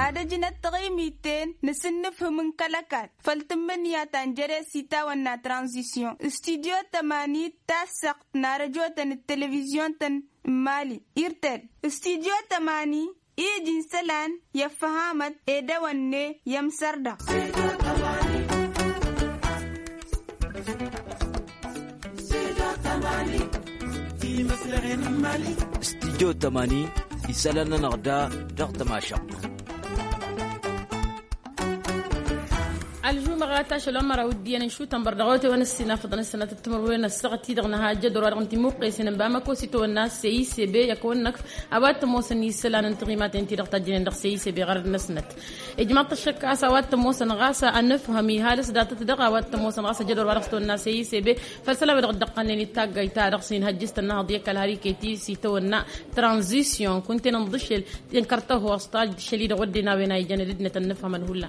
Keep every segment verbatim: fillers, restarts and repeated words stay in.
ada jinat taqimiteen nisinifhum min kalakat faltimman ya tanjere sita wana transition studio tamani tasaq narajo tan television tan mali irtel studio tamani ijin salan ya fahamat edawanne yamsarda استديو تماني يسالنا نغدا دغت ماشا الجو مغاتا شلون مرا ودي انا نشو تنبردغوتي ونسينا فضل السنه تتمر وين السغتي دغنها جدور رغنتي موقيسين بامكو سيتو الناس سي سي بي يكونك ابات موسن يسلان انتقيمات انت دغتا جين دغ سي سي بي غير النسنت اجماط الشكا سوات موسن غاسا انفهمي هالس دات تدغا وات موسن غاسا جدور ورغتو الناس سي سي بي فسلا بدغ دقنني تاغاي تا رغسين هجست النهض يكل هاريكيتي سيتو النا ترانزيسيون كنت نضش ينكرته وسطاج شليد ودينا وين يجندنا تنفهم الهلا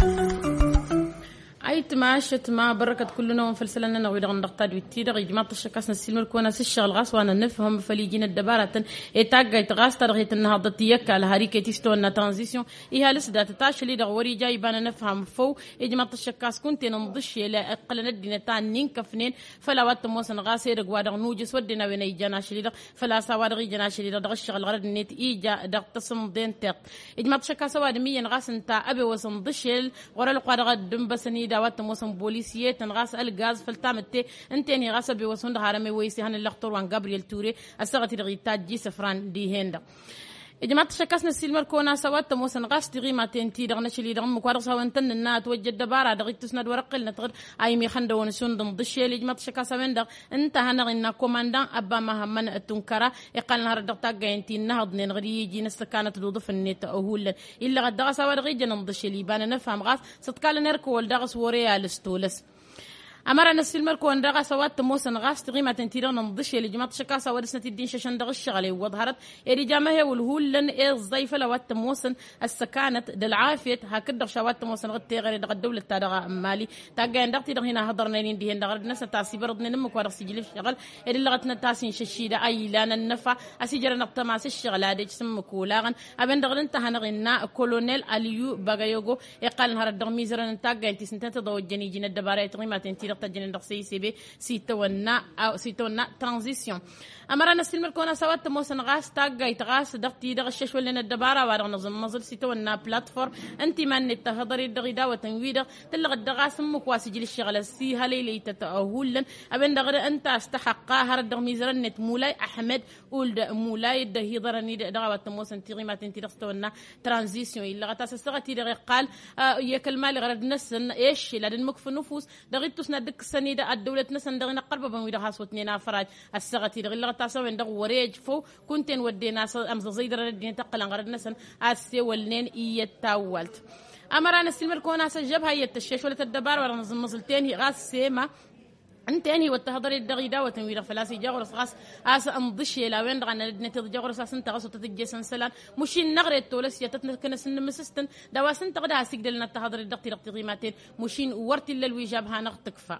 أي تماشت ما بركة كلنا ونفلسلنا نويد غندقتاد ويتيدغ جماعة الشكاس نسلم الكونا سشغل غاس وانا نفهم فليجين الدبارة يتاقى يتغاس ترغيت النهضة تيكا لهاريكي تيستونا ترانزيسيون إيها لسدا تتاشلي دغوري جاي بانا نفهم فو جماعة الشكاس كنت ننضش لا أقل ندينا تان نين كفنين فلا وات موسن غاس يرق وادغ نوجس ودنا وين يجانا شلي فلا سوادغ يجانا شلي دغ الشغل غرد نيت إيجا دغ تصم دين تيق جماعة الشكاس واد ميين غاس انتا أبي وسنضشل غرا القوادغ دنبسني دعوات موسم بوليسية تنغاس الغاز فلتامتي انتني غاس بيوسون دهارمي ويسي هان اللقطور وان جابريل توري السغتي رغيتات جي سفران دي هندا جماعة شكاسنا السيلمر كونا سوات موسن غاس تغيما تنتي دغنا شلي دغم مكوار سوانتن النا توجد دبارة دغيت تسند ورقل نتغر اي مي خندا ونسون دم ضشي لي جماعة شكاسا من دغ انت هنغنا كوماندان ابا مهمن التنكرا يقال نهار دغتا غاينتي نهض نغري يجي نستكانت دوضف النت اوهول الا غدا سوا دغي جنم ضشي لي بان نفهم غاس ستقال نركو ولدغس وريا لستولس أمرنا السلمر كون دغا سوات موسن غاس تغيمة تنتيرون نضشي لجماعة شكاسة ورسنة الدين ششن دغ الشغلي وظهرت إري جامعه والهولن إيه الضيفة لوات موسن السكانت دالعافية هكذا شوات موسن غتي غير دغ الدولة تاع مالي تاجا دغتي دغ هنا هضرنا لين دي دغ الناس تاسي بردنا نمك ورا سجل الشغل إري لغتنا تاسين ششيدة أي لان النفع أسيجر نقطة مع الشغل هذا جسم كولاغن أبن دغ انت هنغنا كولونيل أليو باغيوغو يقال نهار دغ ميزرن تاجا انت سنتين تضو الجني جن الدبارة تغيمة تنتير تجين دقسي سي بي سيتونا او سيتونا ترانزيسيون امرنا سلم الكونا سوات موسن غاس تاغا يتغاس دقتي دغشش ولنا الدباره وار نظم مزل سيتونا بلاتفورم انت من التهضري دغيدا وتنويدا تلغ الدغاس مك واسجل الشغل سي هليلي تتاهولن ابن دغر انت استحق هر دغميزرنت مولاي احمد ولد مولاي دهيضرني دغوات موسن تغيمات انت دغستونا ترانزيسيون الا غتاسستغتي دغ قال ياكل مال غرد نسن ايش لدن مكف نفوس دغيت تسند السنيدة الدولة نسن دغنا قرب بمويدا هاسوتنينا فراج السغتي دغلا تاسو دغ وريج فو كنتن ودينا امز زيدر الدين تقلن غرد نسن اسي ولنين ايتاولت امرنا السلمر كونا سجب هي التشيش ولا الدبار ولا نظم مزلتين غاس سيما انت اني وتهضري الدغيدا وتنوير فلاسي جاغرس غاس اس امضشي لا وين دغنا ندنت جاغرس اس انت غاس تتجسن سلان مش النغر التولس يتتنكنس مسستن دواس انت غدا سيقدلنا التهضري الدغتي دغتي قيمتين مشين ورتي للوجاب ها نغتكفى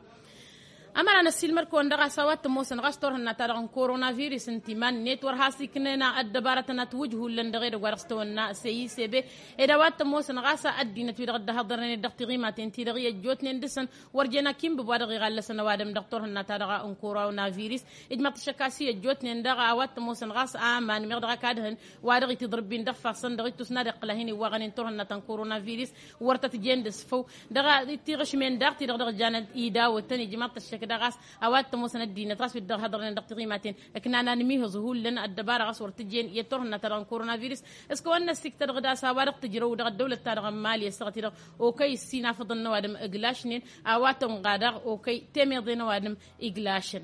أمرنا السلمر كون دغا سوات موسن غاستور هنا تارغن كورونا فيروس انتمان نيتور هاسي كننا الدبارة نتوجه لندغير غارستونا سي سي بي ادوات موسن غاسا ادينا في دغ دهضرني دغ تغيما تنتي دغ جوتني ندسن ورجنا كيم ببادغ غالسنا وادم دكتور هنا تارغا ان كورونا فيروس اجمع تشكاسي جوتني دغ اوات موسن غاس امان مغدغ كادهن وادغ تضربين دغ فاصن دغ تسناد قلهني وغنين تور هنا تن كورونا فيروس ورتت جندس فو دغ تيغش من دغ تي دغ جانت ايدا وتني جمع تشك دغاس اوات موسن الدين تراس بدغ هضرنا دغ تقيمتين لكن انا نميه ظهور لنا الدبار غصور تجين يترنا ترى كورونا فيروس اسكو ان السكتر غدا سوارق تجرو دغ الدوله تاع مالي استغتي اوكي سينا فضل نوادم اغلاشنين اواتم غادر اوكي تيمي دين نوادم اغلاشن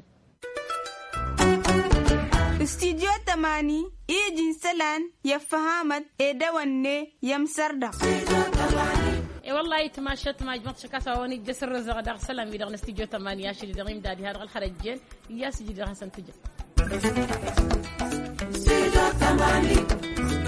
استديو تماني ايجين سلان يفهمت ادواني يمسردا اي والله تماشت ما جمعت شكاسه وني جسر رزق دغ سلام يدغ استديو ثمانية عشر دغيم دادي هذا الخرجين يا سجل حسن تجي